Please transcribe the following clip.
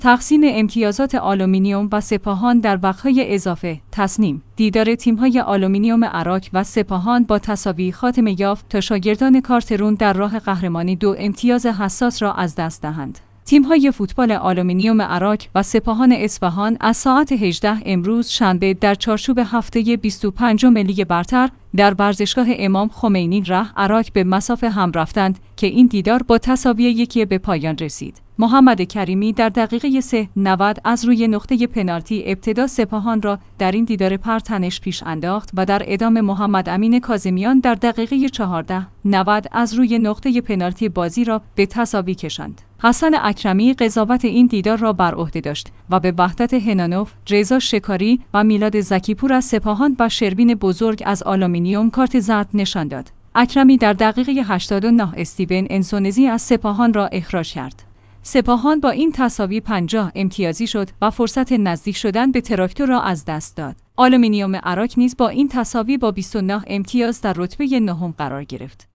تقسیم امتیازات آلومینیوم و سپاهان در وقت‌های اضافه. تصمیم دیدار تیم‌های آلومینیوم اراک و سپاهان با تساوی خاتمه یافت تا شاگردان کارترون در راه قهرمانی 2 امتیاز حساس را از دست دهند. تیم‌های فوتبال آلومینیوم اراک و سپاهان اصفهان از ساعت 18 امروز شنبه در چارچوب هفته 25 لیگ برتر در ورزشگاه امام خمینی اراک به مصاف هم رفتند که این دیدار با تساوی 1 به پایان رسید. محمد کریمی در دقیقه 3:90 از روی نقطه پنالتی ابتدا سپاهان را در این دیدار پرتنش پیش انداخت و در ادامه محمد امین کاظمیان در دقیقه 14:90 از روی نقطه پنالتی بازی را به تساوی کشاند. حسن اکرمی قضاوت این دیدار را بر عهده داشت و به وحدت هنانوف، رضا شکاری و میلاد زکیپور از سپاهان و شروین بزرگ از آلومینیوم کارت زرد نشان داد. اکرمی در دقیقه 89 استیون انسونزی از سپاهان را اخراج کرد. سپاهان با این تساوی 50 امتیازی شد و فرصت نزدیک شدن به تراکتور را از دست داد. آلومینیوم اراک نیز با این تساوی با 29 امتیاز در رتبه 9 قرار گرفت.